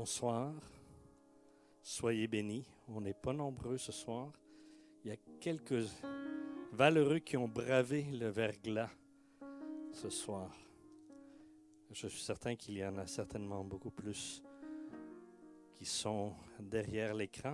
Bonsoir, soyez bénis. On n'est pas nombreux ce soir. Il y a quelques valeureux qui ont bravé le verglas ce soir. Je suis certain qu'il y en a certainement beaucoup plus qui sont derrière l'écran.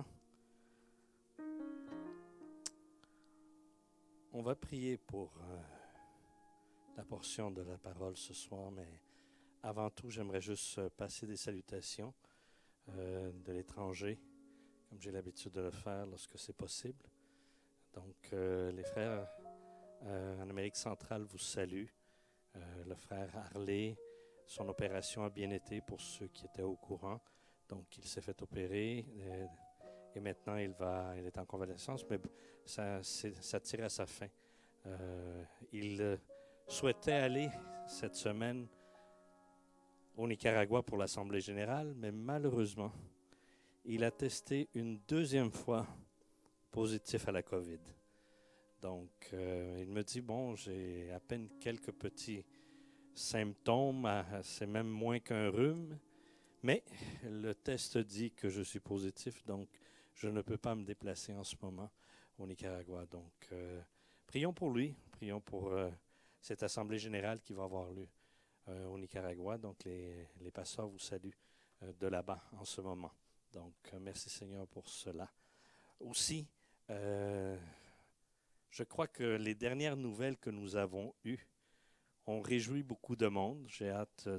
On va prier pour la portion de la parole ce soir, mais avant tout, j'aimerais juste passer des salutations de l'étranger, comme j'ai l'habitude de le faire lorsque c'est possible. Donc, les frères en Amérique centrale vous saluent. Le frère Harley, son opération a bien été pour ceux qui étaient au courant. Donc, il s'est fait opérer et maintenant il est en convalescence, mais ça tire à sa fin. Il souhaitait aller cette semaine au Nicaragua pour l'Assemblée générale, mais malheureusement, il a testé une deuxième fois positif à la COVID. Donc, il me dit, bon, j'ai à peine quelques petits symptômes, c'est même moins qu'un rhume, mais le test dit que je suis positif, donc je ne peux pas me déplacer en ce moment au Nicaragua. Donc, prions pour lui, prions pour cette Assemblée générale qui va avoir lieu au Nicaragua. Donc, les pasteurs vous saluent de là-bas en ce moment. Donc, merci Seigneur pour cela. Aussi, je crois que les dernières nouvelles que nous avons eues ont réjoui beaucoup de monde. J'ai hâte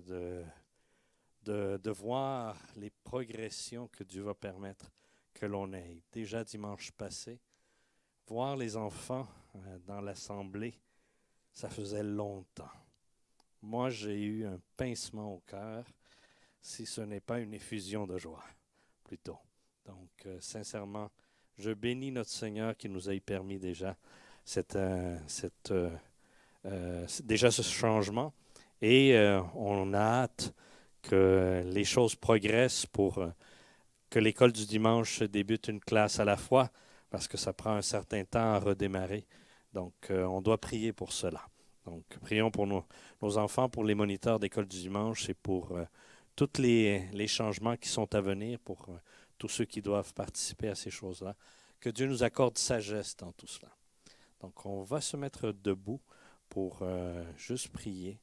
de voir les progressions que Dieu va permettre que l'on ait. Déjà dimanche passé, voir les enfants dans l'assemblée, ça faisait longtemps. Moi, j'ai eu un pincement au cœur, si ce n'est pas une effusion de joie, plutôt. Donc, sincèrement, je bénis notre Seigneur qui nous ait permis déjà déjà ce changement. Et on a hâte que les choses progressent pour que l'école du dimanche débute une classe à la fois, parce que ça prend un certain temps à redémarrer. Donc, on doit prier pour cela. Donc, prions pour nos enfants, pour les moniteurs d'école du dimanche et pour tous les changements qui sont à venir, pour tous ceux qui doivent participer à ces choses-là. Que Dieu nous accorde sagesse dans tout cela. Donc, on va se mettre debout pour juste prier,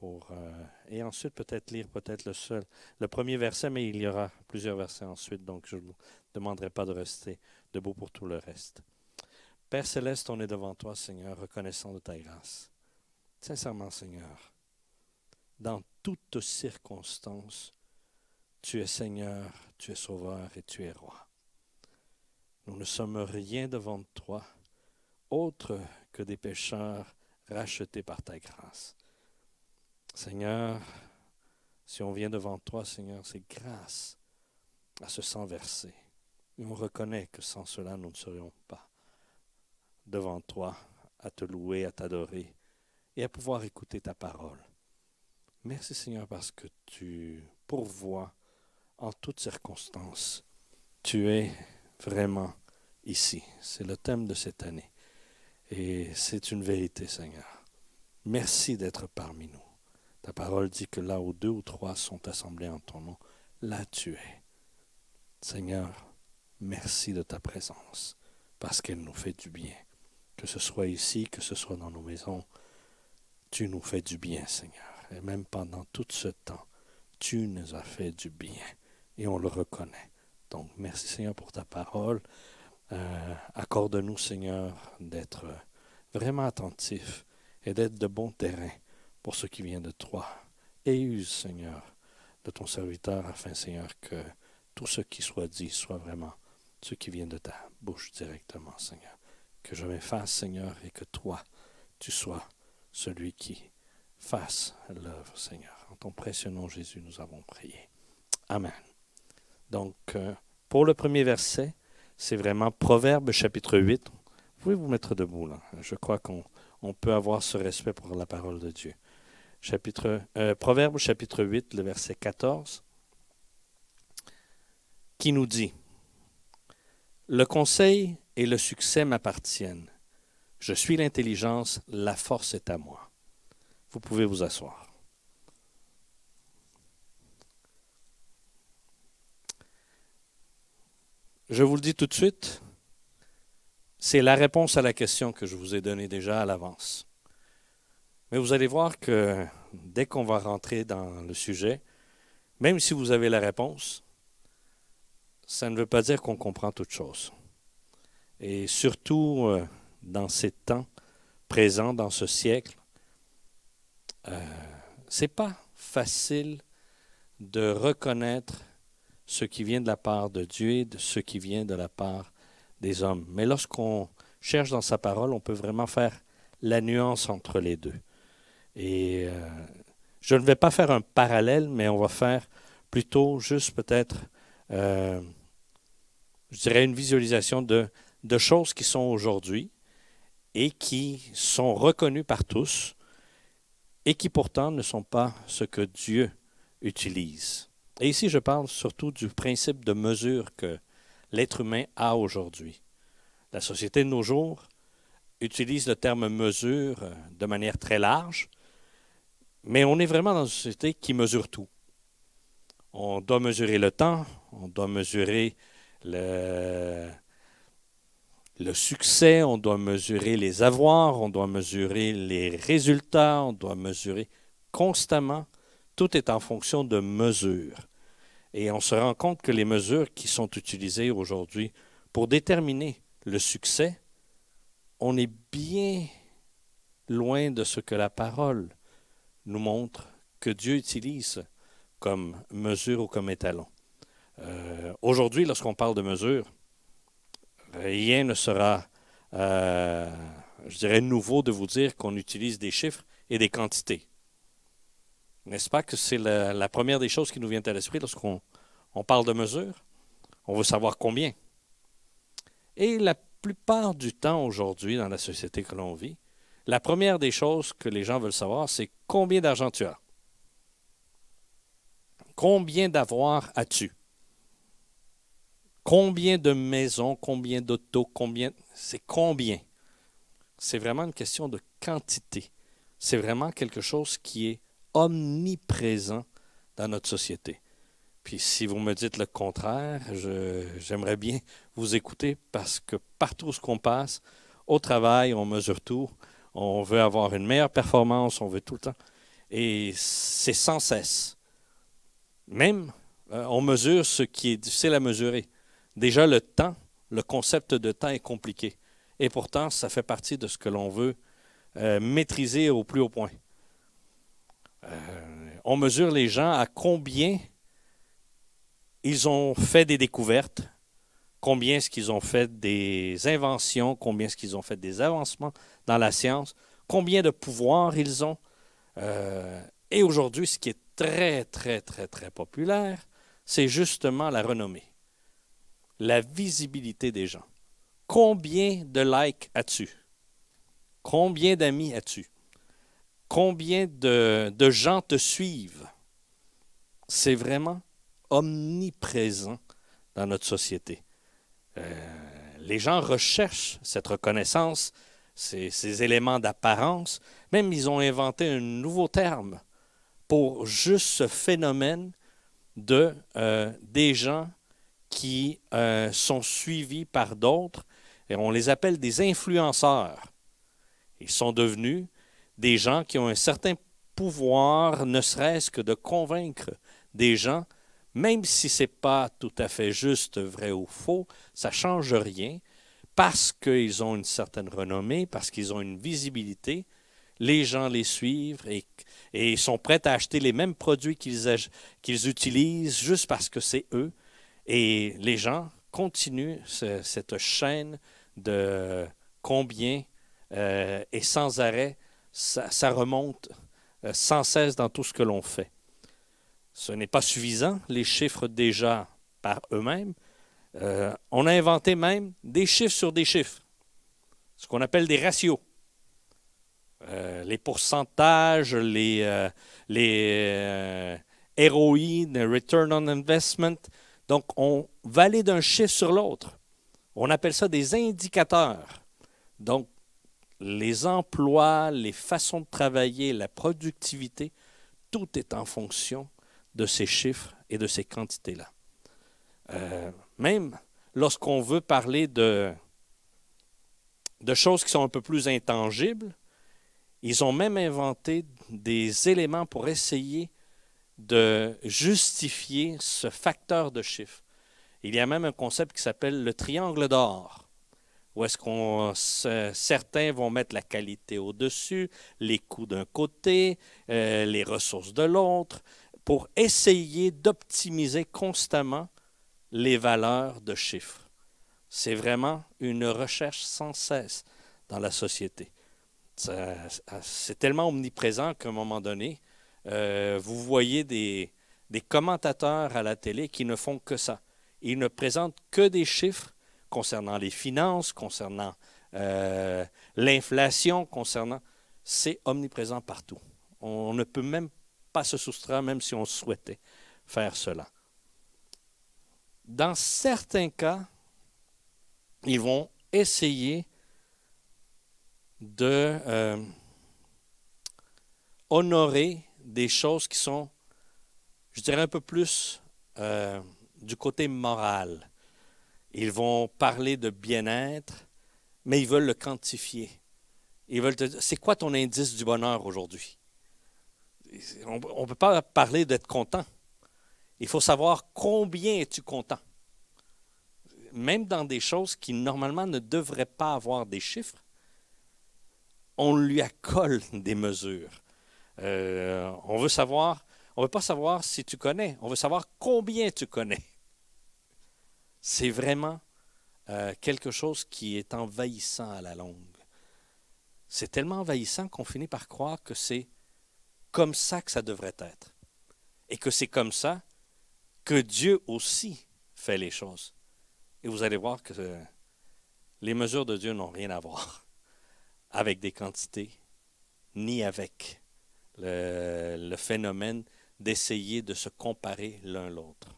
et ensuite peut-être lire le premier verset, mais il y aura plusieurs versets ensuite, donc je ne vous demanderai pas de rester debout pour tout le reste. Père Céleste, on est devant toi, Seigneur, reconnaissant de ta grâce. Sincèrement, Seigneur, dans toutes circonstances, tu es Seigneur, tu es Sauveur et tu es Roi. Nous ne sommes rien devant toi, autre que des pécheurs rachetés par ta grâce. Seigneur, si on vient devant toi, Seigneur, c'est grâce à ce sang versé. Et on reconnaît que sans cela, nous ne serions pas devant toi, à te louer, à t'adorer et à pouvoir écouter ta parole. Merci Seigneur parce que tu pourvois en toutes circonstances. Tu es vraiment ici. C'est le thème de cette année. Et c'est une vérité, Seigneur. Merci d'être parmi nous. Ta parole dit que là où 2 ou 3 sont assemblés en ton nom, là tu es. Seigneur, merci de ta présence, parce qu'elle nous fait du bien. Que ce soit ici, que ce soit dans nos maisons, tu nous fais du bien, Seigneur. Et même pendant tout ce temps, tu nous as fait du bien. Et on le reconnaît. Donc, merci, Seigneur, pour ta parole. Accorde-nous, Seigneur, d'être vraiment attentifs et d'être de bon terrain pour ce qui vient de toi. Et use, Seigneur, de ton serviteur, afin, Seigneur, que tout ce qui soit dit soit vraiment ce qui vient de ta bouche directement, Seigneur. Que je m'efface, Seigneur, et que toi, tu sois celui qui fasse l'œuvre, Seigneur. En ton précieux nom, Jésus, nous avons prié. Amen. Donc, pour le premier verset, c'est vraiment Proverbes chapitre 8. Vous pouvez vous mettre debout, là. Je crois qu'on peut avoir ce respect pour la parole de Dieu. Proverbes chapitre 8, le verset 14, qui nous dit « Le conseil et le succès m'appartiennent. Je suis l'intelligence, la force est à moi. » Vous pouvez vous asseoir. je vous le dis tout de suite, c'est la réponse à la question que je vous ai donnée déjà à l'avance. Mais vous allez voir que dès qu'on va rentrer dans le sujet, même si vous avez la réponse, ça ne veut pas dire qu'on comprend toute chose. Et surtout dans ces temps présents, dans ce siècle, c'est pas facile de reconnaître ce qui vient de la part de Dieu et de ce qui vient de la part des hommes. Mais lorsqu'on cherche dans sa parole, on peut vraiment faire la nuance entre les deux. Et je ne vais pas faire un parallèle, mais on va faire plutôt juste peut-être, je dirais, une visualisation de choses qui sont aujourd'hui et qui sont reconnues par tous et qui pourtant ne sont pas ce que Dieu utilise. Et ici, je parle surtout du principe de mesure que l'être humain a aujourd'hui. La société de nos jours utilise le terme mesure de manière très large, mais on est vraiment dans une société qui mesure tout. On doit mesurer le temps, on doit mesurer le succès, on doit mesurer les avoirs, on doit mesurer les résultats, on doit mesurer constamment. Tout est en fonction de mesures. Et on se rend compte que les mesures qui sont utilisées aujourd'hui pour déterminer le succès, on est bien loin de ce que la parole nous montre que Dieu utilise comme mesure ou comme étalon. Aujourd'hui, lorsqu'on parle de mesure, rien ne sera, je dirais, nouveau de vous dire qu'on utilise des chiffres et des quantités. N'est-ce pas que c'est la première des choses qui nous vient à l'esprit lorsqu'on parle de mesure? On veut savoir combien. Et la plupart du temps aujourd'hui, dans la société que l'on vit, la première des choses que les gens veulent savoir, c'est combien d'argent tu as. Combien d'avoirs as-tu? Combien de maisons, combien d'autos, c'est combien? C'est vraiment une question de quantité. C'est vraiment quelque chose qui est omniprésent dans notre société. Puis si vous me dites le contraire, j'aimerais bien vous écouter parce que partout où on passe, au travail, on mesure tout. On veut avoir une meilleure performance, on veut tout le temps. Et c'est sans cesse. Même, on mesure ce qui est difficile à mesurer. Déjà, le temps, le concept de temps est compliqué. Et pourtant, ça fait partie de ce que l'on veut maîtriser au plus haut point. On mesure les gens à combien ils ont fait des découvertes, combien est-ce qu'ils ont fait des inventions, combien est-ce qu'ils ont fait des avancements dans la science, combien de pouvoir ils ont. Et aujourd'hui, ce qui est très, très, très, très populaire, c'est justement la renommée, la visibilité des gens. Combien de likes as-tu? Combien d'amis as-tu? Combien de gens te suivent? C'est vraiment omniprésent dans notre société. Les gens recherchent cette reconnaissance, ces éléments d'apparence. Même ils ont inventé un nouveau terme pour juste ce phénomène des gens qui sont suivis par d'autres. Et on les appelle des influenceurs. Ils sont devenus des gens qui ont un certain pouvoir, ne serait-ce que de convaincre des gens, même si ce n'est pas tout à fait juste, vrai ou faux, ça ne change rien, parce qu'ils ont une certaine renommée, parce qu'ils ont une visibilité, les gens les suivent et sont prêts à acheter les mêmes produits qu'ils utilisent juste parce que c'est eux. Et les gens continuent cette chaîne de combien et sans arrêt, ça remonte sans cesse dans tout ce que l'on fait. Ce n'est pas suffisant, les chiffres déjà par eux-mêmes. On a inventé même des chiffres sur des chiffres, ce qu'on appelle des ratios. Les pourcentages, les ROI, Return on Investment. Donc, on valide un chiffre sur l'autre. On appelle ça des indicateurs. Donc, les emplois, les façons de travailler, la productivité, tout est en fonction de ces chiffres et de ces quantités-là. Même lorsqu'on veut parler de choses qui sont un peu plus intangibles, ils ont même inventé des éléments pour essayer de justifier ce facteur de chiffre. Il y a même un concept qui s'appelle le triangle d'or, où est-ce qu'on certains vont mettre la qualité au-dessus, les coûts d'un côté, les ressources de l'autre, pour essayer d'optimiser constamment les valeurs de chiffres. C'est vraiment une recherche sans cesse dans la société. C'est tellement omniprésent qu'à un moment donné, vous voyez des commentateurs à la télé qui ne font que ça. Ils ne présentent que des chiffres concernant les finances, concernant l'inflation, concernant... C'est omniprésent partout. On ne peut même pas se soustraire, même si on souhaitait faire cela. Dans certains cas, ils vont essayer de honorer des choses qui sont, je dirais, un peu plus du côté moral. Ils vont parler de bien-être, mais ils veulent le quantifier. Ils veulent te dire, c'est quoi ton indice du bonheur aujourd'hui? On ne peut pas parler d'être content. Il faut savoir combien es-tu content. Même dans des choses qui normalement ne devraient pas avoir des chiffres, on lui accole des mesures. On veut pas savoir si tu connais, on veut savoir combien tu connais. C'est vraiment quelque chose qui est envahissant à la longue. C'est tellement envahissant qu'on finit par croire que c'est comme ça que ça devrait être. Et que c'est comme ça que Dieu aussi fait les choses. Et vous allez voir que les mesures de Dieu n'ont rien à voir avec des quantités, ni avec le phénomène d'essayer de se comparer l'un l'autre.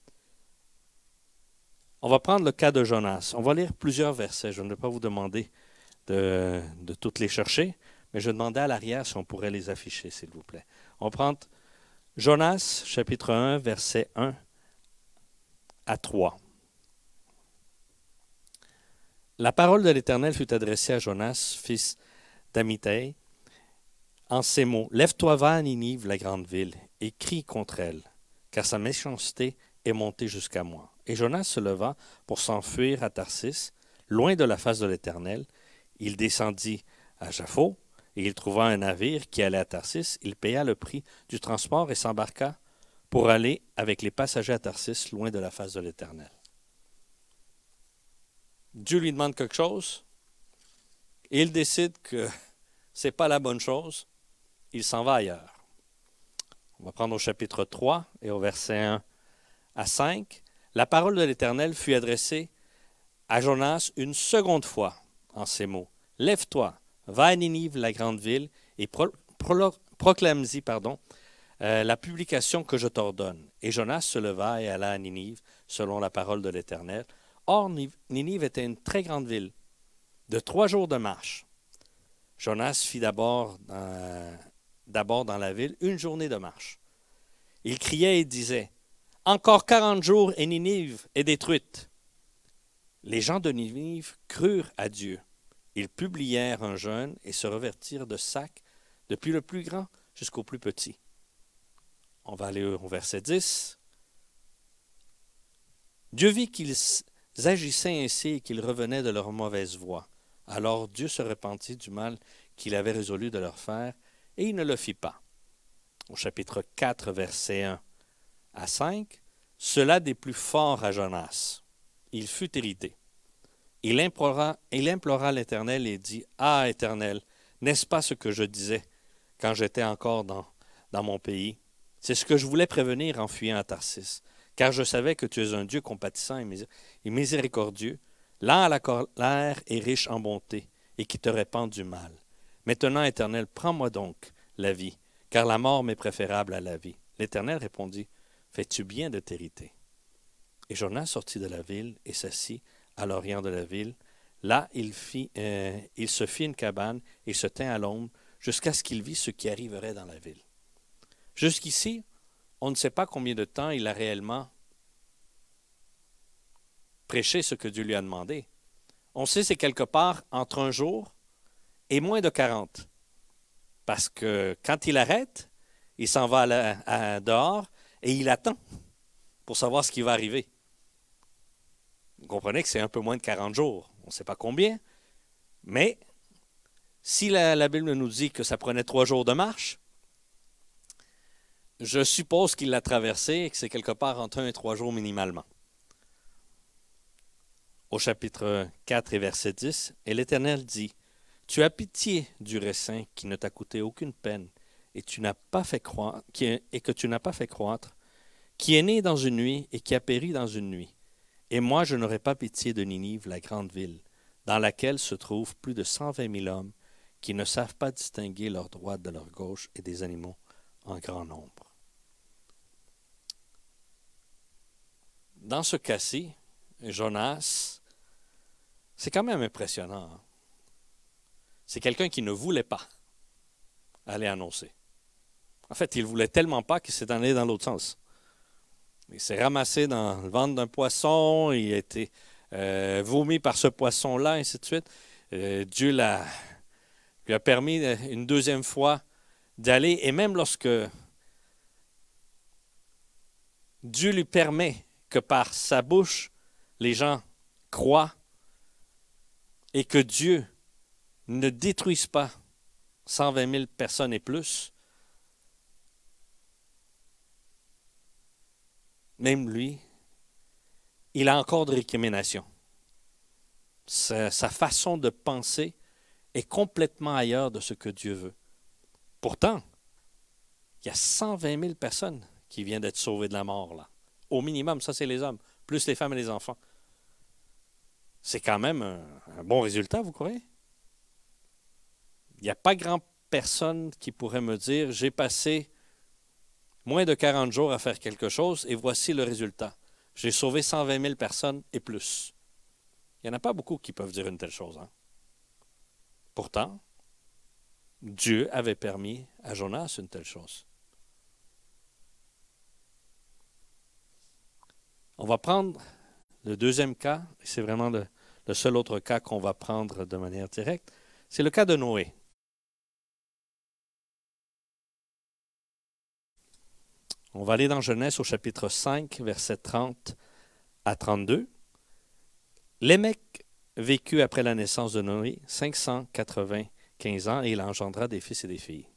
On va prendre le cas de Jonas. On va lire plusieurs versets. Je ne vais pas vous demander de toutes les chercher, mais je demandais à l'arrière si on pourrait les afficher, s'il vous plaît. On prend Jonas, chapitre 1, versets 1 à 3. La parole de l'Éternel fut adressée à Jonas, fils d'Amittai, en ces mots. Lève-toi, va à Ninive, la grande ville, et crie contre elle, car sa méchanceté est montée jusqu'à moi. Et Jonas se leva pour s'enfuir à Tarsis, loin de la face de l'Éternel. Il descendit à Jaffo, et il trouva un navire qui allait à Tarsis. Il paya le prix du transport et s'embarqua pour aller avec les passagers à Tarsis, loin de la face de l'Éternel. Dieu lui demande quelque chose, et il décide que ce n'est pas la bonne chose, il s'en va ailleurs. On va prendre au chapitre 3 et au verset 1 à 5. La parole de l'Éternel fut adressée à Jonas une seconde fois en ces mots. Lève-toi, va à Ninive, la grande ville, et proclame-y la publication que je t'ordonne. Et Jonas se leva et alla à Ninive, selon la parole de l'Éternel. Or, Ninive était une très grande ville, de 3 jours de marche. Jonas fit d'abord dans la ville 1 journée de marche. Il criait et disait, « Encore 40 jours et Ninive est détruite. » Les gens de Ninive crurent à Dieu. Ils publièrent un jeûne et se revêtirent de sacs, depuis le plus grand jusqu'au plus petit. On va aller au verset 10. Dieu vit qu'ils agissaient ainsi et qu'ils revenaient de leur mauvaise voie. Alors Dieu se repentit du mal qu'il avait résolu de leur faire, et il ne le fit pas. Au chapitre 4, versets 1 à 5, cela des plus forts à Jonas. Il fut irrité. Il implora l'Éternel et dit, « Ah, Éternel, n'est-ce pas ce que je disais quand j'étais encore dans mon pays? C'est ce que je voulais prévenir en fuyant à Tarsis, car je savais que tu es un Dieu compatissant et miséricordieux, lent à la colère et riche en bonté, et qui te répand du mal. Maintenant, Éternel, prends-moi donc la vie, car la mort m'est préférable à la vie. » L'Éternel répondit, « Fais-tu bien de t'irriter? » Et Jonas sortit de la ville et s'assit à l'orient de la ville. Là, il se fit une cabane et se tint à l'ombre jusqu'à ce qu'il vît ce qui arriverait dans la ville. Jusqu'ici, on ne sait pas combien de temps il a réellement prêcher ce que Dieu lui a demandé. On sait c'est quelque part entre un jour et moins de 40. Parce que quand il arrête, il s'en va dehors et il attend pour savoir ce qui va arriver. Vous comprenez que c'est un peu moins de 40 jours. On ne sait pas combien. Mais si la Bible nous dit que ça prenait 3 jours de marche, je suppose qu'il l'a traversé et que c'est quelque part entre 1 et 3 jours minimalement. Au chapitre 4 et verset 10, « Et l'Éternel dit, tu as pitié du raisin qui ne t'a coûté aucune peine et que tu n'as pas fait croître, qui est né dans une nuit et qui a péri dans une nuit. Et moi, je n'aurai pas pitié de Ninive, la grande ville, dans laquelle se trouvent plus de 120 000 hommes qui ne savent pas distinguer leur droite de leur gauche et des animaux en grand nombre. » Dans ce cas-ci, Jonas, c'est quand même impressionnant. Hein? C'est quelqu'un qui ne voulait pas aller annoncer. En fait, il ne voulait tellement pas qu'il s'est allé dans l'autre sens. Il s'est ramassé dans le ventre d'un poisson, il a été vomi par ce poisson-là, ainsi de suite. Dieu lui a permis une deuxième fois d'aller, et même lorsque Dieu lui permet que par sa bouche, les gens croient et que Dieu ne détruise pas 120 000 personnes et plus, même lui, il a encore de récriminations. Sa façon de penser est complètement ailleurs de ce que Dieu veut. Pourtant, il y a 120 000 personnes qui viennent d'être sauvées de la mort, là. Au minimum, ça c'est les hommes, plus les femmes et les enfants. C'est quand même un bon résultat, vous croyez? Il n'y a pas grand personne qui pourrait me dire, j'ai passé moins de 40 jours à faire quelque chose et voici le résultat. J'ai sauvé 120 000 personnes et plus. Il n'y en a pas beaucoup qui peuvent dire une telle chose. Hein? Pourtant, Dieu avait permis à Jonas une telle chose. On va prendre le deuxième cas, et c'est vraiment le seul autre cas qu'on va prendre de manière directe, c'est le cas de Noé. On va aller dans Genèse au chapitre 5, versets 30 à 32. Lémec vécut après la naissance de Noé 595 ans et il engendra des fils et des filles.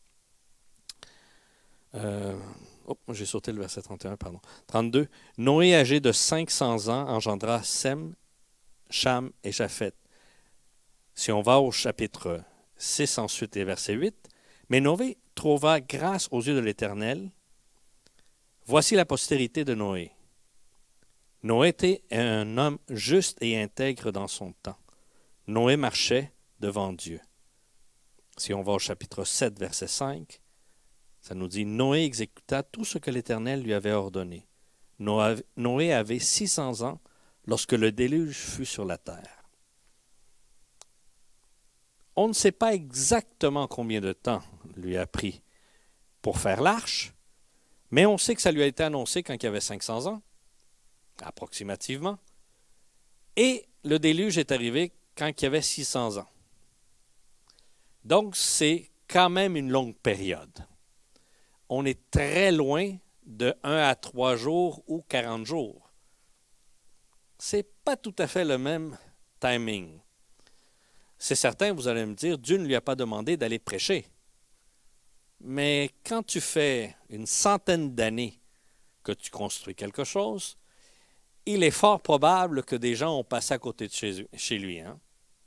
J'ai sauté le verset 31, pardon. 32. Noé, âgé de 500 ans, engendra Sem, Cham et Japheth. Si on va au chapitre 6 ensuite et verset 8, mais Noé trouva grâce aux yeux de l'Éternel. Voici la postérité de Noé. Noé était un homme juste et intègre dans son temps. Noé marchait devant Dieu. Si on va au chapitre 7, verset 5, ça nous dit « Noé exécuta tout ce que l'Éternel lui avait ordonné. Noé avait 600 ans lorsque le déluge fut sur la terre. » On ne sait pas exactement combien de temps lui a pris pour faire l'arche, mais on sait que ça lui a été annoncé quand il avait 500 ans, approximativement, et le déluge est arrivé quand il avait 600 ans. Donc, c'est quand même une longue période. On est très loin de 1 à 3 jours ou 40 jours. C'est pas tout à fait le même timing. C'est certain, vous allez me dire, Dieu ne lui a pas demandé d'aller prêcher. Mais quand tu fais une centaine d'années que tu construis quelque chose, il est fort probable que des gens ont passé à côté de chez lui. Hein?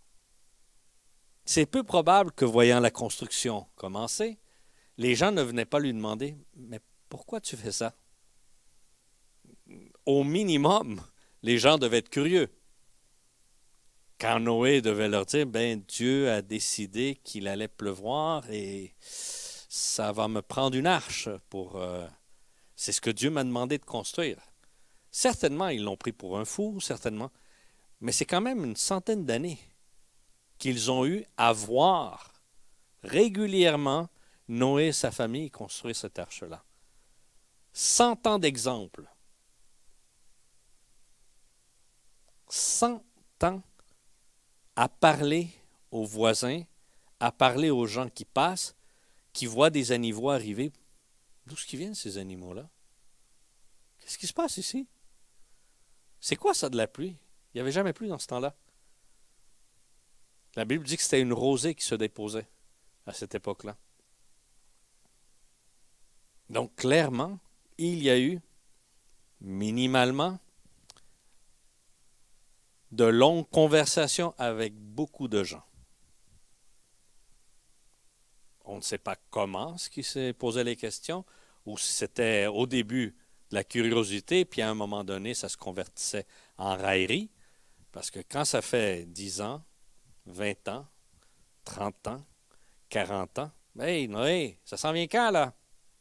C'est peu probable que, voyant la construction commencer, les gens ne venaient pas lui demander « Mais pourquoi tu fais ça? » Au minimum, les gens devaient être curieux. Quand Noé devait leur dire « Ben, Dieu a décidé qu'il allait pleuvoir et ça va me prendre une arche pour... c'est ce que Dieu m'a demandé de construire. » Certainement, ils l'ont pris pour un fou, certainement. Mais c'est quand même une centaine d'années qu'ils ont eu à voir régulièrement Noé et sa famille construire cette arche-là. 100 ans d'exemple. 100 ans à parler aux voisins, à parler aux gens qui passent, qui voient des animaux arriver. D'où est-ce qu'ils viennent, ces animaux-là? Qu'est-ce qui se passe ici? C'est quoi ça de la pluie? Il n'y avait jamais plu dans ce temps-là. La Bible dit que c'était une rosée qui se déposait à cette époque-là. Donc, clairement, il y a eu, minimalement, de longues conversations avec beaucoup de gens. On ne sait pas comment ce qui s'est posé les questions, ou si c'était au début de la curiosité, puis à un moment donné, ça se convertissait en raillerie, parce que quand ça fait 10 ans, 20 ans, 30 ans, 40 ans, hey Noé, ça s'en vient quand là?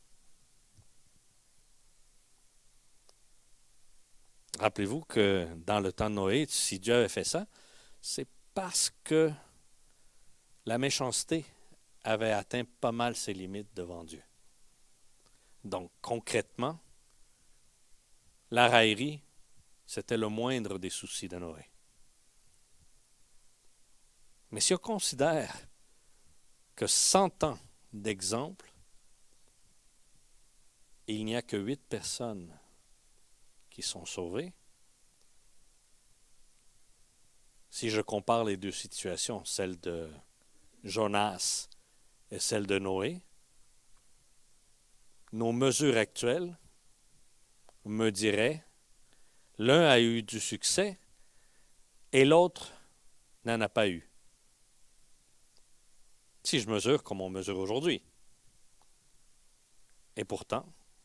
Rappelez-vous que dans le temps de Noé, si Dieu avait fait ça, c'est parce que la méchanceté avait atteint pas mal ses limites devant Dieu. Donc, concrètement, la raillerie, c'était le moindre des soucis de Noé. Mais si on considère que 100 ans d'exemple, il n'y a que 8 personnes qui sont sauvées, si je compare les deux situations, celle de Jonas et celle de Noé, nos mesures actuelles me diraient l'un a eu du succès et l'autre n'en a pas eu. Si je mesure comme on mesure aujourd'hui. Et pourtant,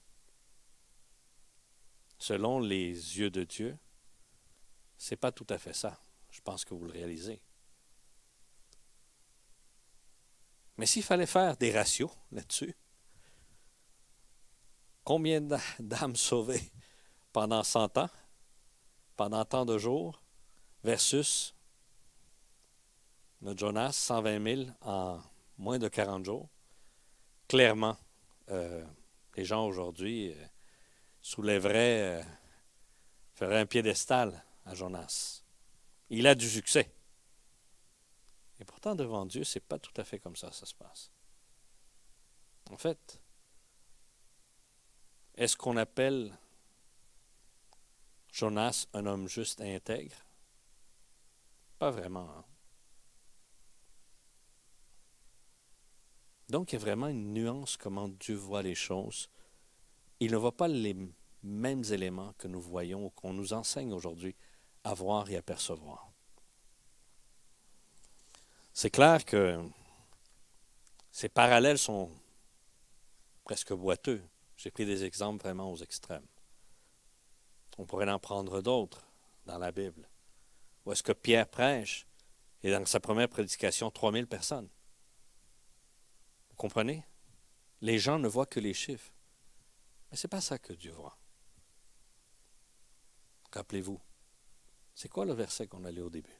selon les yeux de Dieu, c'est pas tout à fait ça. Je pense que vous le réalisez. Mais s'il fallait faire des ratios là-dessus, combien d'âmes sauvées pendant 100 ans, pendant tant de jours, versus notre Jonas, 120 000 en moins de 40 jours, clairement, les gens aujourd'hui soulèveraient, feraient un piédestal à Jonas. Il a du succès. Et pourtant, devant Dieu, c'est pas tout à fait comme ça se passe. En fait, est-ce qu'on appelle Jonas un homme juste et intègre? Pas vraiment. Hein? Donc, il y a vraiment une nuance comment Dieu voit les choses. Il ne voit pas les mêmes éléments que nous voyons ou qu'on nous enseigne aujourd'hui à voir et à percevoir. C'est clair que ces parallèles sont presque boiteux. J'ai pris des exemples vraiment aux extrêmes. On pourrait en prendre d'autres dans la Bible. Où est-ce que Pierre prêche et dans sa première prédication, 3000 personnes. Vous comprenez? Les gens ne voient que les chiffres. Mais ce n'est pas ça que Dieu voit. Rappelez-vous, c'est quoi le verset qu'on a lu au début?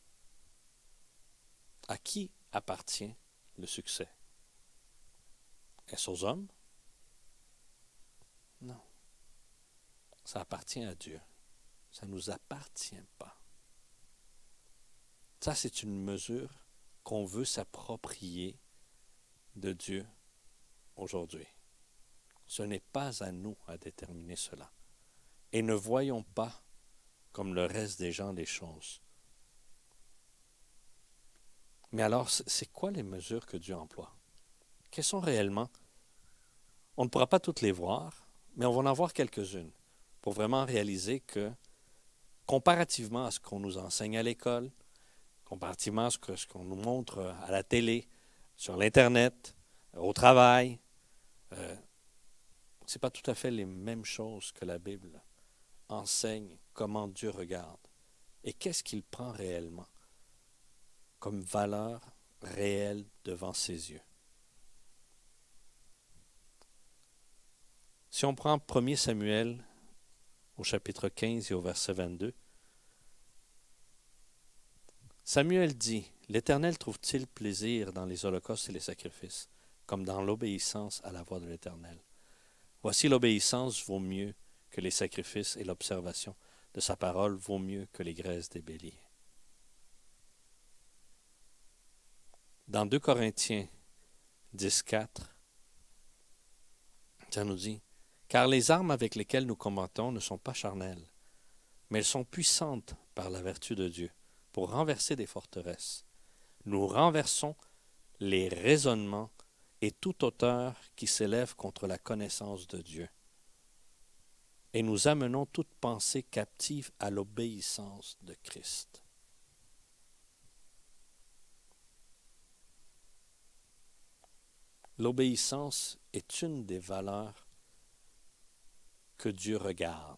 À qui appartient le succès? Est-ce aux hommes? Non. Ça appartient à Dieu. Ça ne nous appartient pas. Ça, c'est une mesure qu'on veut s'approprier de Dieu aujourd'hui. Ce n'est pas à nous à déterminer cela. Et ne voyons pas, comme le reste des gens, les choses. Mais alors, c'est quoi les mesures que Dieu emploie? Quelles sont réellement? On ne pourra pas toutes les voir, mais on va en voir quelques-unes pour vraiment réaliser que, comparativement à ce qu'on nous enseigne à l'école, comparativement à ce qu'on nous montre à la télé, sur l'Internet, au travail, ce n'est pas tout à fait les mêmes choses que la Bible enseigne comment Dieu regarde et qu'est-ce qu'il prend réellement comme valeur réelle devant ses yeux. Si on prend 1 Samuel au chapitre 15 et au verset 22, Samuel dit, « L'Éternel trouve-t-il plaisir dans les holocaustes et les sacrifices, comme dans l'obéissance à la voix de l'Éternel? Voici l'obéissance vaut mieux que les sacrifices et l'observation de sa parole vaut mieux que les graisses des béliers. Dans 2 Corinthiens 10:4, ça nous dit, « Car les armes avec lesquelles nous combattons ne sont pas charnelles, mais elles sont puissantes par la vertu de Dieu pour renverser des forteresses. Nous renversons les raisonnements et toute hauteur qui s'élève contre la connaissance de Dieu. Et nous amenons toute pensée captive à l'obéissance de Christ. » L'obéissance est une des valeurs que Dieu regarde.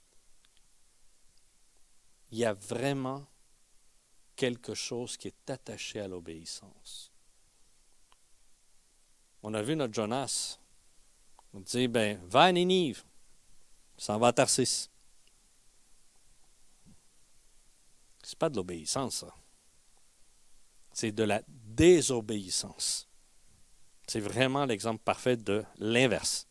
Il y a vraiment quelque chose qui est attaché à l'obéissance. On a vu notre Jonas. On dit, va à Ninive, s'en va à Tarsis. C'est pas de l'obéissance, ça. C'est de la désobéissance. C'est vraiment l'exemple parfait de l'inverse.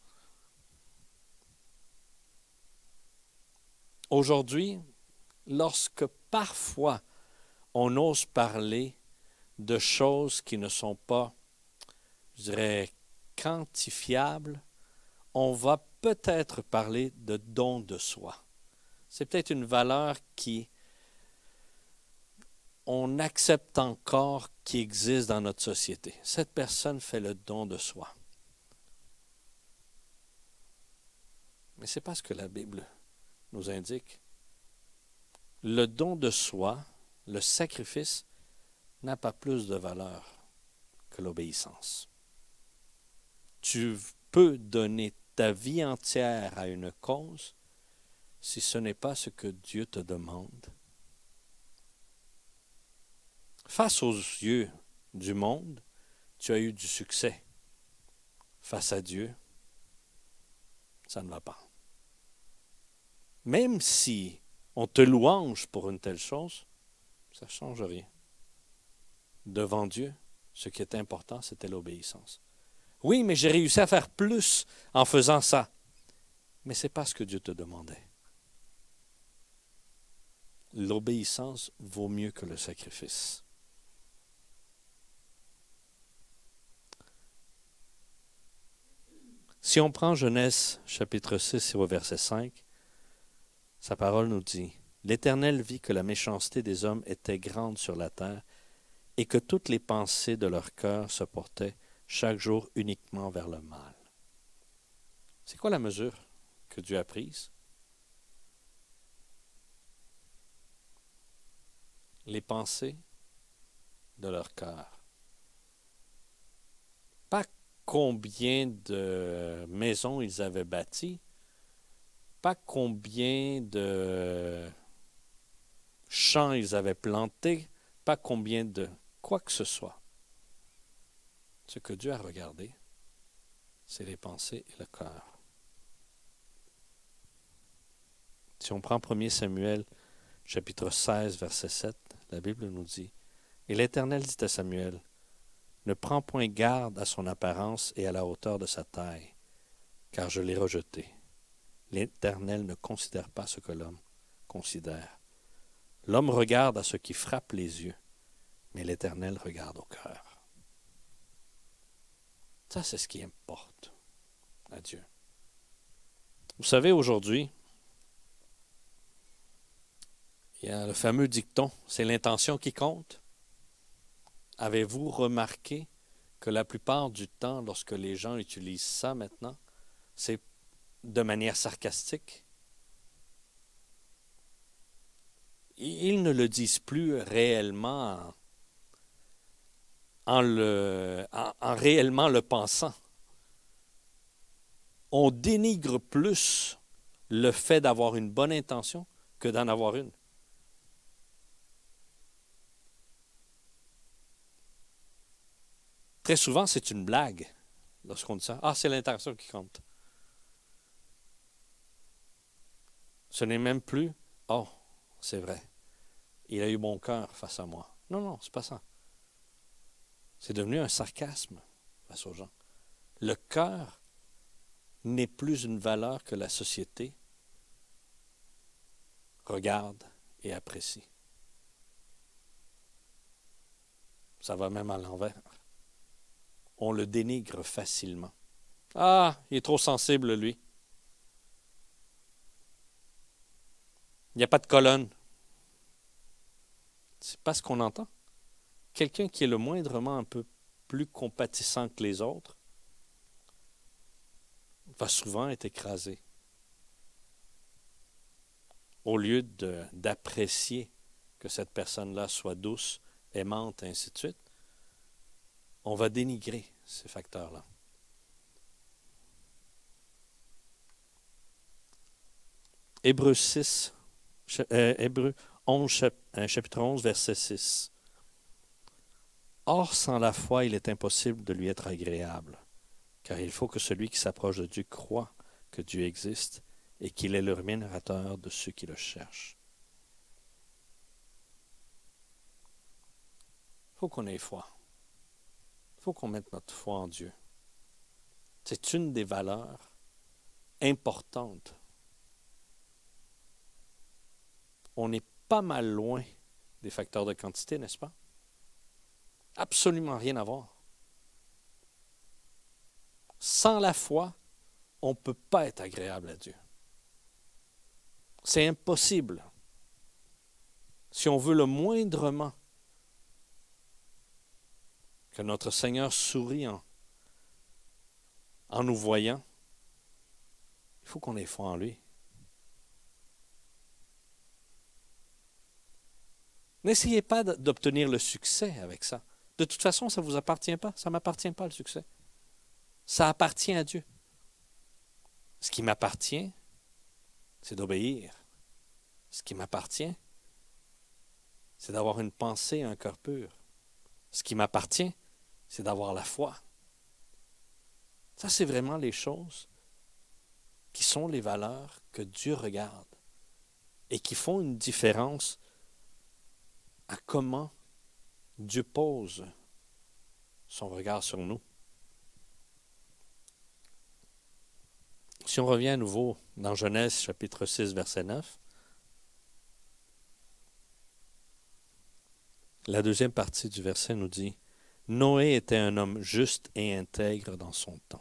Aujourd'hui, lorsque parfois on ose parler de choses qui ne sont pas, je dirais, quantifiables, on va peut-être parler de don de soi. C'est peut-être une valeur on accepte encore qui existe dans notre société. Cette personne fait le don de soi. Mais ce n'est pas ce que la Bible nous indique. Le don de soi, le sacrifice, n'a pas plus de valeur que l'obéissance. Tu peux donner ta vie entière à une cause si ce n'est pas ce que Dieu te demande. Face aux yeux du monde, tu as eu du succès. Face à Dieu, ça ne va pas. Même si on te louange pour une telle chose, ça ne change rien. Devant Dieu, ce qui est important, c'était l'obéissance. Oui, mais j'ai réussi à faire plus en faisant ça. Mais ce n'est pas ce que Dieu te demandait. L'obéissance vaut mieux que le sacrifice. Si on prend Genèse chapitre 6 et au verset 5, sa parole nous dit, « L'Éternel vit que la méchanceté des hommes était grande sur la terre et que toutes les pensées de leur cœur se portaient chaque jour uniquement vers le mal. » C'est quoi la mesure que Dieu a prise? Les pensées de leur cœur. Pas combien de maisons ils avaient bâties, pas combien de champs ils avaient plantés, pas combien de quoi que ce soit. Ce que Dieu a regardé, c'est les pensées et le cœur. Si on prend 1 Samuel, chapitre 16, verset 7, la Bible nous dit, « Et l'Éternel dit à Samuel, « Ne prends point garde à son apparence et à la hauteur de sa taille, car je l'ai rejeté. L'Éternel ne considère pas ce que l'homme considère. L'homme regarde à ce qui frappe les yeux, mais l'Éternel regarde au cœur. » Ça, c'est ce qui importe à Dieu. Vous savez, aujourd'hui, il y a le fameux dicton, c'est l'intention qui compte. Avez-vous remarqué que la plupart du temps, lorsque les gens utilisent ça maintenant, c'est de manière sarcastique? Ils ne le disent plus réellement en réellement le pensant. On dénigre plus le fait d'avoir une bonne intention que d'en avoir une. Très souvent, c'est une blague lorsqu'on dit ça. Ah, c'est l'intention qui compte. Ce n'est même plus, oh, c'est vrai, il a eu bon cœur face à moi. Non, non, c'est pas ça. C'est devenu un sarcasme face aux gens. Le cœur n'est plus une valeur que la société regarde et apprécie. Ça va même à l'envers. On le dénigre facilement. Ah, il est trop sensible, lui. Il n'y a pas de colonne. C'est pas ce qu'on entend. Quelqu'un qui est le moindrement un peu plus compatissant que les autres va souvent être écrasé. Au lieu d'apprécier que cette personne-là soit douce, aimante, et ainsi de suite, on va dénigrer ces facteurs-là. Hébreux 11, chapitre 11, verset 6. Or, sans la foi, il est impossible de lui être agréable, car il faut que celui qui s'approche de Dieu croie que Dieu existe et qu'il est le rémunérateur de ceux qui le cherchent. Il faut qu'on ait foi. Il faut qu'on mette notre foi en Dieu. C'est une des valeurs importantes. On est pas mal loin des facteurs de quantité, n'est-ce pas? Absolument rien à voir. Sans la foi, on ne peut pas être agréable à Dieu. C'est impossible. Si on veut le moindrement que notre Seigneur sourie en nous voyant, il faut qu'on ait foi en lui. N'essayez pas d'obtenir le succès avec ça. De toute façon, ça ne vous appartient pas. Ça ne m'appartient pas, le succès. Ça appartient à Dieu. Ce qui m'appartient, c'est d'obéir. Ce qui m'appartient, c'est d'avoir une pensée, un cœur pur. Ce qui m'appartient, c'est d'avoir la foi. Ça, c'est vraiment les choses qui sont les valeurs que Dieu regarde et qui font une différence à comment Dieu pose son regard sur nous. Si on revient à nouveau dans Genèse chapitre 6, verset 9, la deuxième partie du verset nous dit « Noé était un homme juste et intègre dans son temps. »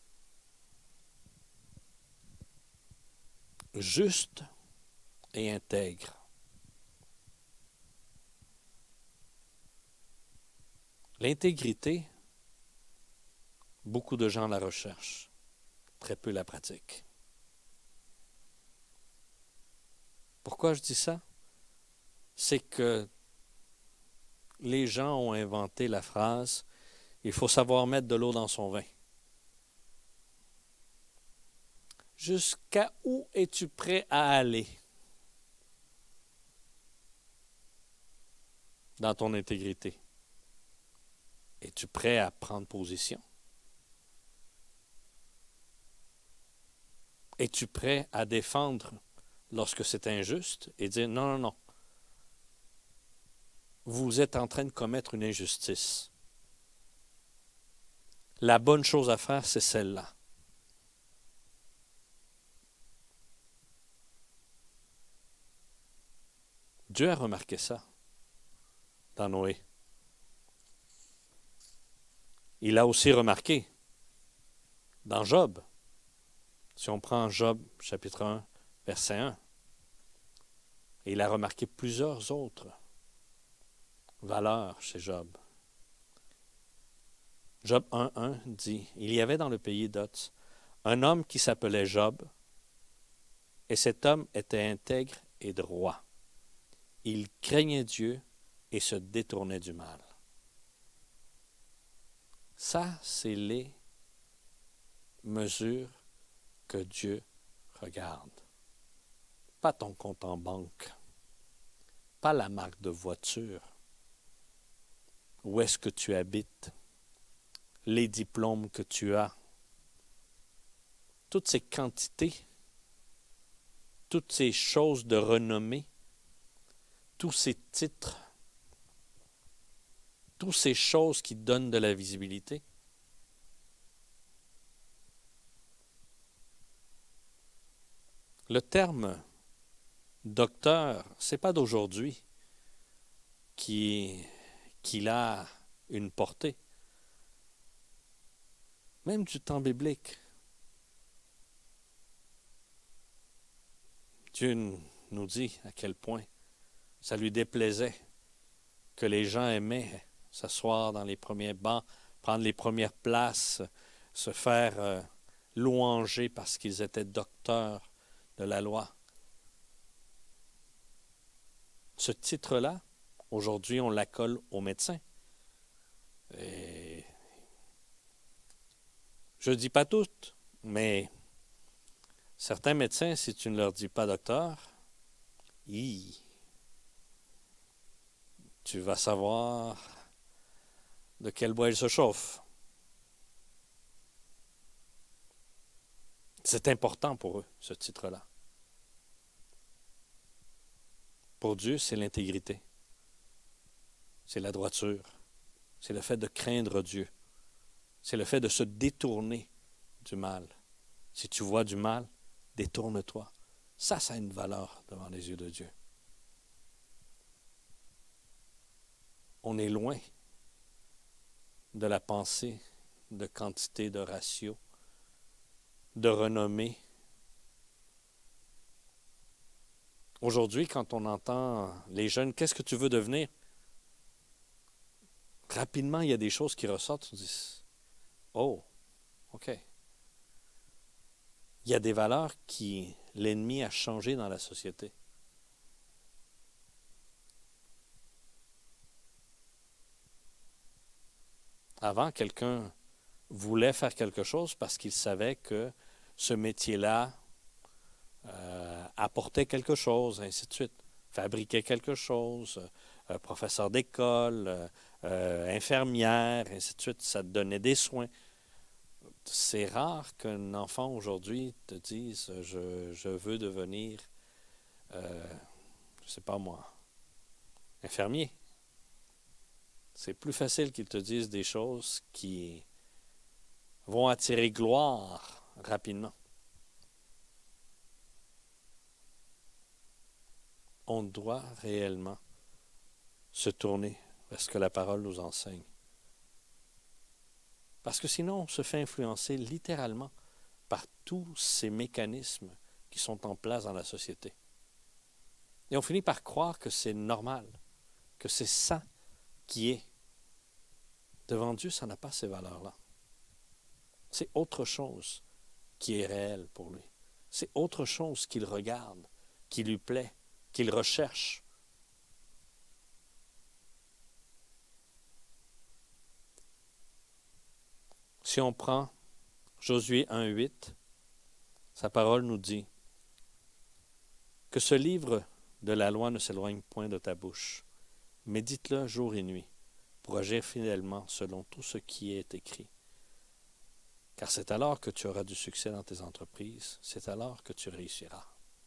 Juste et intègre. L'intégrité, beaucoup de gens la recherchent, très peu la pratiquent. Pourquoi je dis ça? C'est que les gens ont inventé la phrase « Il faut savoir mettre de l'eau dans son vin ». Jusqu'à où es-tu prêt à aller dans ton intégrité? Es-tu prêt à prendre position? Es-tu prêt à défendre lorsque c'est injuste et dire non, non, non, vous êtes en train de commettre une injustice. La bonne chose à faire, c'est celle-là. Dieu a remarqué ça dans Noé. Il a aussi remarqué dans Job. Si on prend Job, chapitre 1, verset 1, et il a remarqué plusieurs autres valeurs chez Job. Job 1.1 dit, « Il y avait dans le pays d'Oz un homme qui s'appelait Job, et cet homme était intègre et droit. Il craignait Dieu et se détournait du mal. » Ça, c'est les mesures que Dieu regarde. Pas ton compte en banque, pas la marque de voiture, où est-ce que tu habites, les diplômes que tu as, toutes ces quantités, toutes ces choses de renommée, tous ces titres, toutes ces choses qui donnent de la visibilité. Le terme Docteur, c'est pas d'aujourd'hui qui, qu'il a une portée, même du temps biblique. Dieu nous dit à quel point ça lui déplaisait que les gens aimaient s'asseoir dans les premiers bancs, prendre les premières places, se faire louanger parce qu'ils étaient docteurs de la loi. Ce titre-là, aujourd'hui, on l'accole aux médecins. Et je ne dis pas toutes, mais certains médecins, si tu ne leur dis pas docteur, tu vas savoir de quel bois ils se chauffent. C'est important pour eux, ce titre-là. Pour Dieu, c'est l'intégrité. C'est la droiture. C'est le fait de craindre Dieu. C'est le fait de se détourner du mal. Si tu vois du mal, détourne-toi. Ça a une valeur devant les yeux de Dieu. On est loin de la pensée, de quantité, de ratio, de renommée. Aujourd'hui, quand on entend les jeunes, qu'est-ce que tu veux devenir? Rapidement, il y a des choses qui ressortent. Tu dis, oh, OK. Il y a des valeurs qui l'ennemi a changées dans la société. Avant, quelqu'un voulait faire quelque chose parce qu'il savait que ce métier-là apportait quelque chose, ainsi de suite. Fabriquait quelque chose, professeur d'école, infirmière, ainsi de suite. Ça te donnait des soins. C'est rare qu'un enfant aujourd'hui te dise je veux devenir, je sais pas moi, infirmier. C'est plus facile qu'ils te disent des choses qui vont attirer gloire rapidement. On doit réellement se tourner vers ce que la parole nous enseigne. Parce que sinon, on se fait influencer littéralement par tous ces mécanismes qui sont en place dans la société. Et on finit par croire que c'est normal, que c'est ça qui est. Devant Dieu, ça n'a pas ces valeurs-là. C'est autre chose qui est réel pour lui. C'est autre chose qu'il regarde, qui lui plaît, qu'il recherche. Si on prend Josué 1,8, sa parole nous dit que ce livre de la loi ne s'éloigne point de ta bouche. Médite-le jour et nuit pour agir fidèlement selon tout ce qui est écrit. Car c'est alors que tu auras du succès dans tes entreprises, c'est alors que tu réussiras.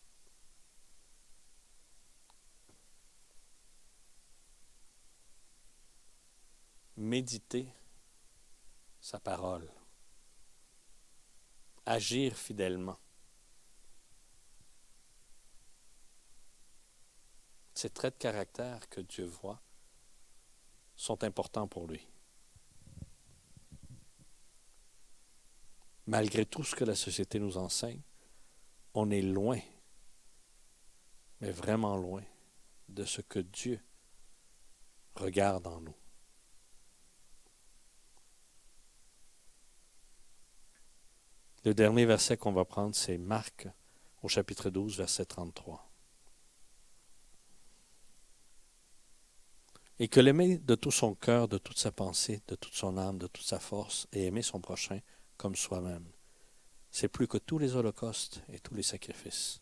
Méditer sa parole. Agir fidèlement. Ces traits de caractère que Dieu voit sont importants pour lui. Malgré tout ce que la société nous enseigne, on est loin, mais vraiment loin, de ce que Dieu regarde en nous. Le dernier verset qu'on va prendre, c'est Marc, au chapitre 12, verset 33. Et que l'aimer de tout son cœur, de toute sa pensée, de toute son âme, de toute sa force, et aimer son prochain comme soi-même, c'est plus que tous les holocaustes et tous les sacrifices.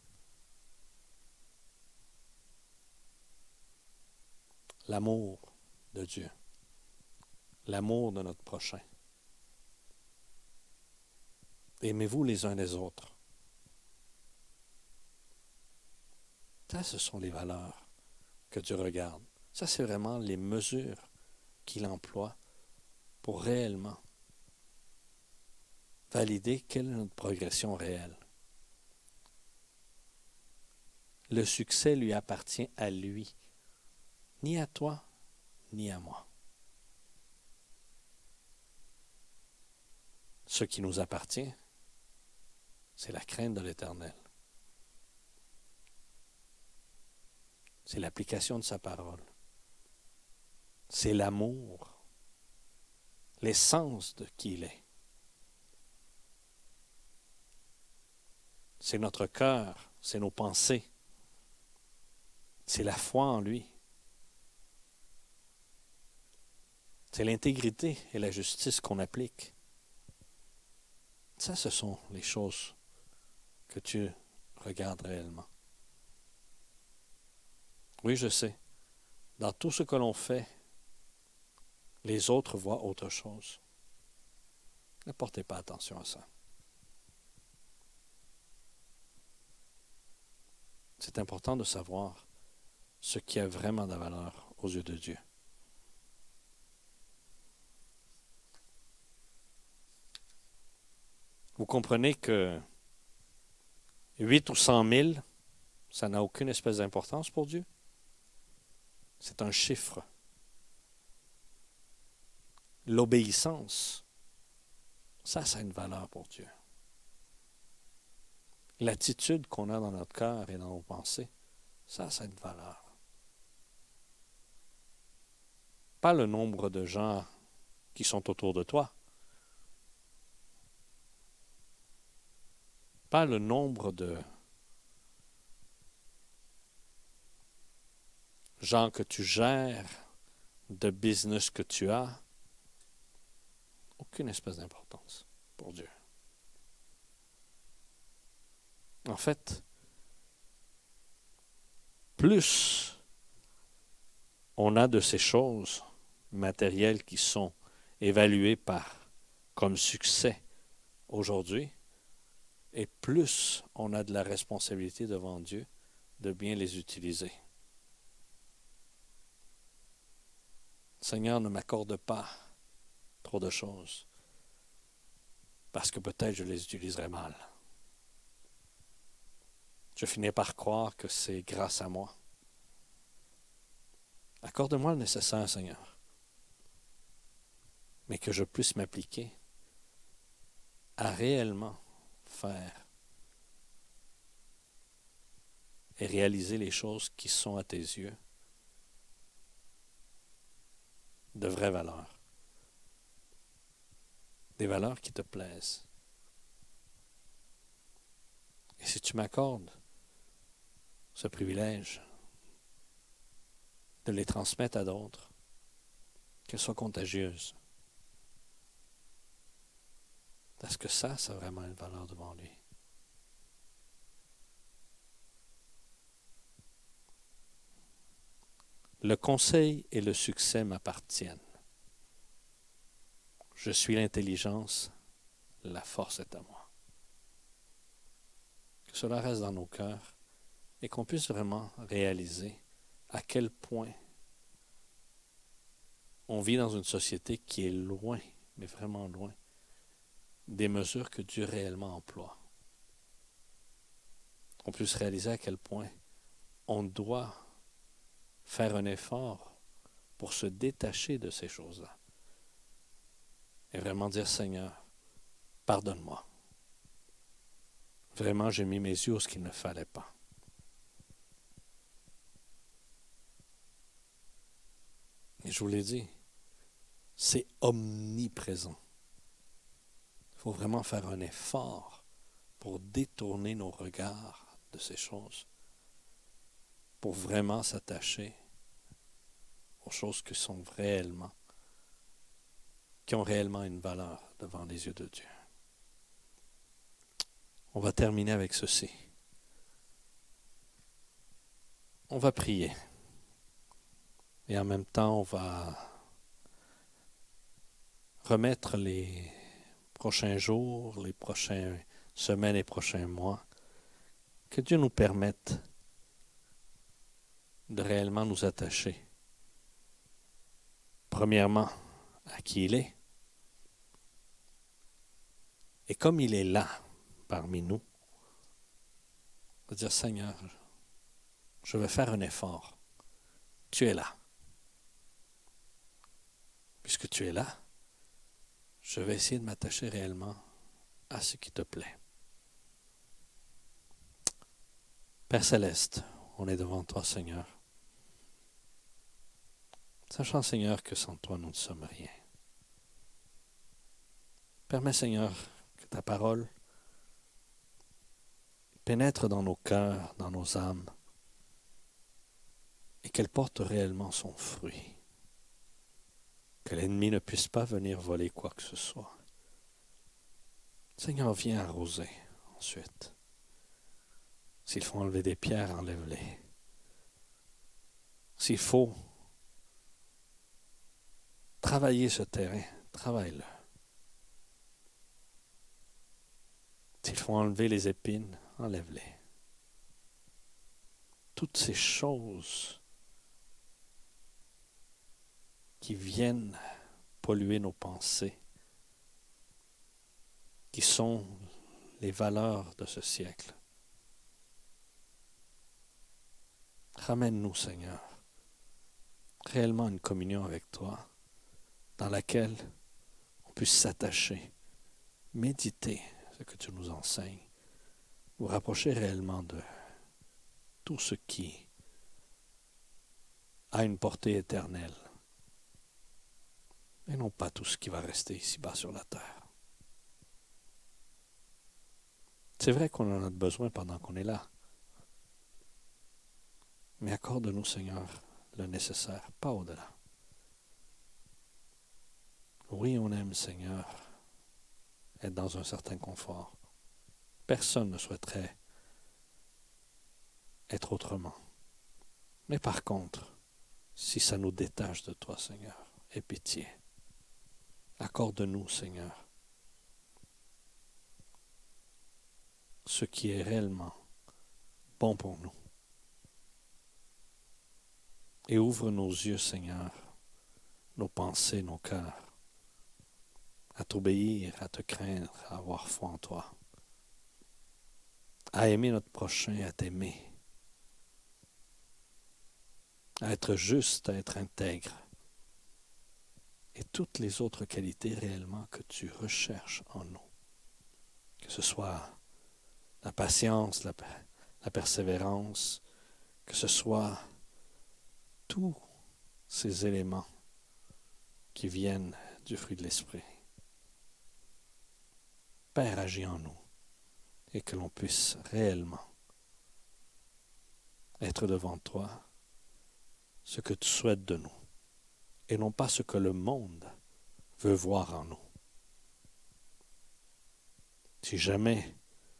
L'amour de Dieu, l'amour de notre prochain. Aimez-vous les uns les autres. Ça, ce sont les valeurs que Dieu regarde. Ça, c'est vraiment les mesures qu'il emploie pour réellement valider quelle est notre progression réelle. Le succès lui appartient à lui, ni à toi, ni à moi. Ce qui nous appartient, c'est la crainte de l'Éternel. C'est l'application de sa parole. C'est l'amour, l'essence de qui il est. C'est notre cœur, c'est nos pensées, c'est la foi en lui. C'est l'intégrité et la justice qu'on applique. Ça, ce sont les choses que tu regardes réellement. Oui, je sais. Dans tout ce que l'on fait, les autres voient autre chose. Ne portez pas attention à ça. C'est important de savoir ce qui a vraiment de la valeur aux yeux de Dieu. Vous comprenez que 8 ou 100 000, ça n'a aucune espèce d'importance pour Dieu? C'est un chiffre. L'obéissance, ça a une valeur pour Dieu. L'attitude qu'on a dans notre cœur et dans nos pensées, ça a une valeur. Pas le nombre de gens qui sont autour de toi. Pas le nombre de gens que tu gères, de business que tu as. Aucune espèce d'importance pour Dieu. En fait, plus on a de ces choses matérielles qui sont évaluées comme succès aujourd'hui, et plus on a de la responsabilité devant Dieu de bien les utiliser. Seigneur, ne m'accorde pas trop de choses, parce que peut-être je les utiliserai mal. Je finis par croire que c'est grâce à moi. Accorde-moi le nécessaire, Seigneur, mais que je puisse m'appliquer à réellement faire et réaliser les choses qui sont à tes yeux de vraies valeurs. Des valeurs qui te plaisent. Et si tu m'accordes ce privilège de les transmettre à d'autres, qu'elles soient contagieuses, parce que ça a vraiment une valeur devant lui. Le conseil et le succès m'appartiennent. Je suis l'intelligence, la force est à moi. Que cela reste dans nos cœurs et qu'on puisse vraiment réaliser à quel point on vit dans une société qui est loin, mais vraiment loin, des mesures que Dieu réellement emploie. On puisse réaliser à quel point on doit faire un effort pour se détacher de ces choses-là. Et vraiment dire, Seigneur, pardonne-moi. Vraiment, j'ai mis mes yeux où ce qu'il ne fallait pas. Et je vous l'ai dit, c'est omniprésent. Il faut vraiment faire un effort pour détourner nos regards de ces choses, pour vraiment s'attacher aux choses qui sont réellement, qui ont réellement une valeur devant les yeux de Dieu. On va terminer avec ceci. On va prier. Et en même temps, on va remettre les prochains jours, les prochaines semaines et prochains mois. Que Dieu nous permette de réellement nous attacher. Premièrement, à qui il est. Et comme il est là, parmi nous, on va dire, Seigneur, Je vais faire un effort. Tu es là. Puisque tu es là, je vais essayer de m'attacher réellement à ce qui te plaît. Père Céleste, on est devant toi, Seigneur. Sachant, Seigneur, que sans toi, nous ne sommes rien. Permets, Seigneur, que ta parole pénètre dans nos cœurs, dans nos âmes, et qu'elle porte réellement son fruit. Que l'ennemi ne puisse pas venir voler quoi que ce soit. Seigneur, viens arroser ensuite. S'il faut enlever des pierres, enlève-les. S'il faut travailler ce terrain, travaille-le. S'il faut enlever les épines, enlève-les. Toutes ces choses qui viennent polluer nos pensées, qui sont les valeurs de ce siècle. Ramène-nous, Seigneur, réellement une communion avec toi, dans laquelle on puisse s'attacher, méditer ce que tu nous enseignes, nous rapprocher réellement de tout ce qui a une portée éternelle, et non pas tout ce qui va rester ici-bas sur la terre. C'est vrai qu'on en a besoin pendant qu'on est là, mais accorde-nous, Seigneur, le nécessaire, pas au-delà. Oui, on aime, Seigneur, être dans un certain confort. Personne ne souhaiterait être autrement. Mais par contre, si ça nous détache de toi, Seigneur, aie pitié. Accorde-nous, Seigneur, ce qui est réellement bon pour nous. Et ouvre nos yeux, Seigneur, nos pensées, nos cœurs, à t'obéir, à te craindre, à avoir foi en toi, à aimer notre prochain, à t'aimer, à être juste, à être intègre, et toutes les autres qualités réellement que tu recherches en nous. Que ce soit la patience, la persévérance, que ce soit tous ces éléments qui viennent du fruit de l'Esprit. Père, agis en nous et que l'on puisse réellement être devant toi ce que tu souhaites de nous et non pas ce que le monde veut voir en nous. Si jamais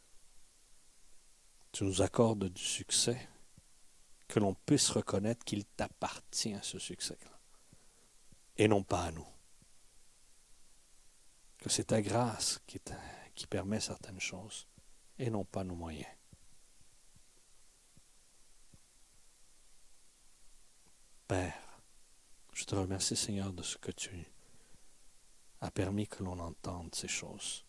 tu nous accordes du succès, que l'on puisse reconnaître qu'il t'appartient ce succès-là et non pas à nous. Que c'est ta grâce qui permet certaines choses et non pas nos moyens. Père, je te remercie, Seigneur, de ce que tu as permis que l'on entende ces choses.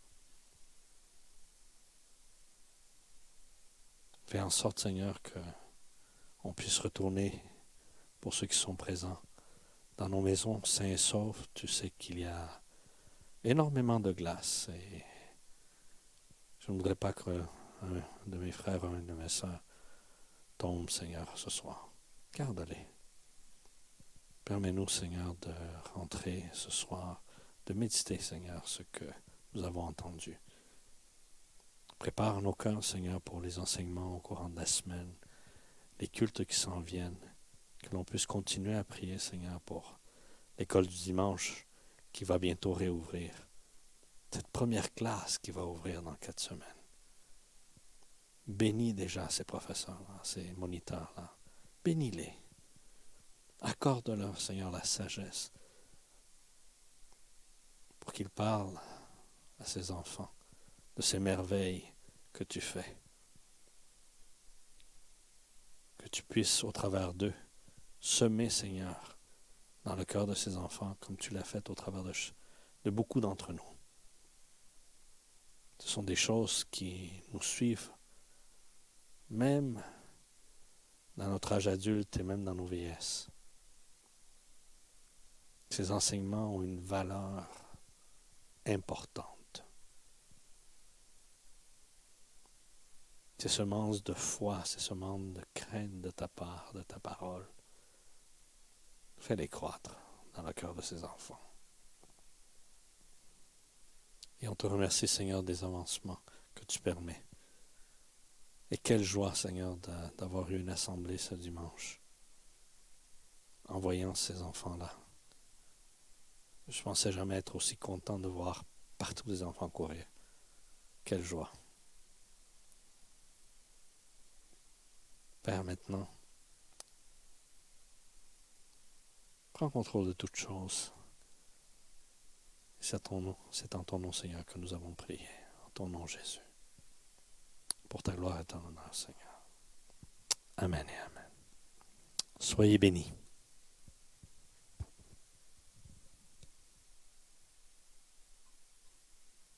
Fais en sorte, Seigneur, qu'on puisse retourner, pour ceux qui sont présents, dans nos maisons sains et saufs. Tu sais qu'il y a énormément de glace et je ne voudrais pas qu'un de mes frères ou une de mes sœurs tombe, Seigneur, ce soir. Garde-les. Permets-nous, Seigneur, de rentrer ce soir, de méditer, Seigneur, ce que nous avons entendu. Prépare nos cœurs, Seigneur, pour les enseignements au courant de la semaine, les cultes qui s'en viennent, que l'on puisse continuer à prier, Seigneur, pour l'école du dimanche qui va bientôt réouvrir. Cette première classe qui va ouvrir dans 4 semaines. Bénis déjà ces professeurs-là, ces moniteurs-là. Bénis-les. Accorde-leur, Seigneur, la sagesse pour qu'ils parlent à ces enfants de ces merveilles que tu fais. Que tu puisses, au travers d'eux, semer, Seigneur, dans le cœur de ces enfants, comme tu l'as fait au travers de beaucoup d'entre nous. Ce sont des choses qui nous suivent, même dans notre âge adulte et même dans nos vieillesses. Ces enseignements ont une valeur importante. Ces semences de foi, ces semences de crainte de ta part, de ta parole, fais-les croître dans le cœur de ces enfants. Et on te remercie, Seigneur, des avancements que tu permets. Et quelle joie, Seigneur, d'avoir eu une assemblée ce dimanche, en voyant ces enfants-là. Je ne pensais jamais être aussi content de voir partout des enfants courir. Quelle joie. Père, maintenant, prends contrôle de toutes choses. C'est en ton nom, Seigneur, que nous avons prié. En ton nom, Jésus. Pour ta gloire et ton honneur, Seigneur. Amen et amen. Soyez bénis.